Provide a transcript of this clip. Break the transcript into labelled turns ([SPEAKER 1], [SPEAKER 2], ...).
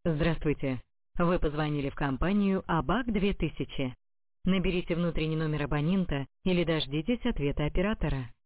[SPEAKER 1] Здравствуйте. Вы позвонили в компанию АБАК-2000. Наберите внутренний номер абонента или дождитесь ответа оператора.